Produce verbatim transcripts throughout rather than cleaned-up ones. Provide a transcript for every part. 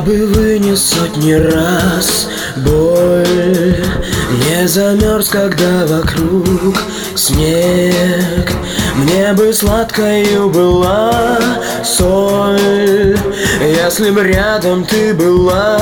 бы вынес сотни раз боль, не замерз, когда вокруг снег. Мне бы сладкою была соль, если б рядом ты была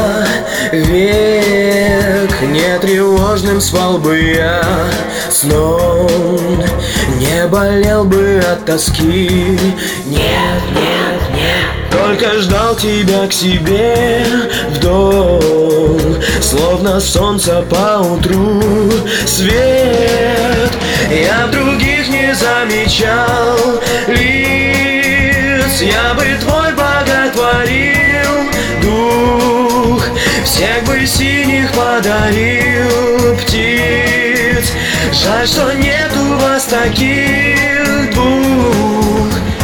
век. Не тревожным спал бы я сном, не болел бы от тоски. Нет, нет, нет, только ждал тебя к себе в дом, словно солнце поутру свет. Я других не замечал лиц, я бы твой боготворил дух, всех бы синих подарил птиц. Жаль, что нет у вас таких двух.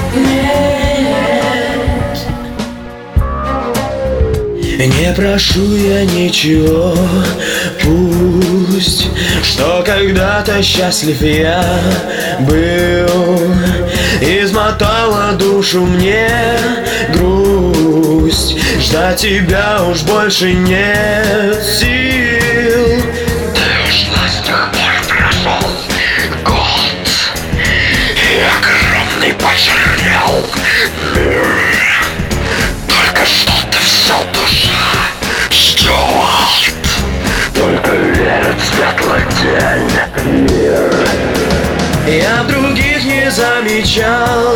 Не прошу я ничего, пусть, что когда-то счастлив я был. Измотала душу мне грусть, ждать тебя уж больше нет сил. Ты ушла, с тех пор прошел год, и огромный почернел мир. Только что-то все душа ждет, только верит в светлый день мир. Я других не замечал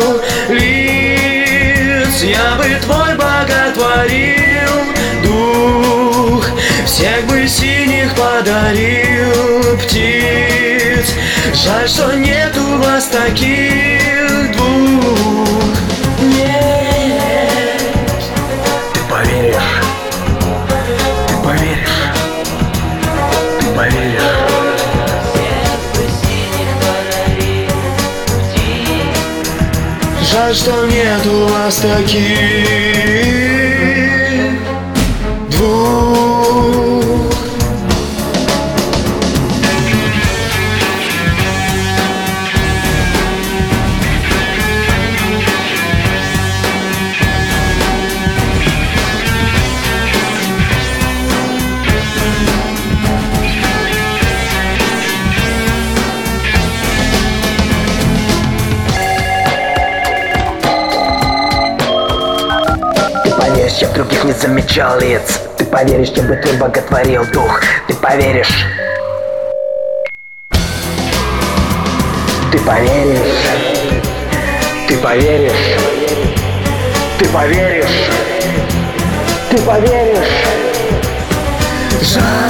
лиц, я бы твой боготворил дух, всех бы синих подарил птиц. Жаль, что нет у вас таких двух. Нет. Ты поверишь, ты поверишь, ты поверишь. Жаль, что нет у вас таких двух. Я других не замечал лиц. Ты поверишь, я бы твой боготворил дух. Ты поверишь. Ты поверишь. Ты поверишь. Ты поверишь. Ты поверишь. Жаль.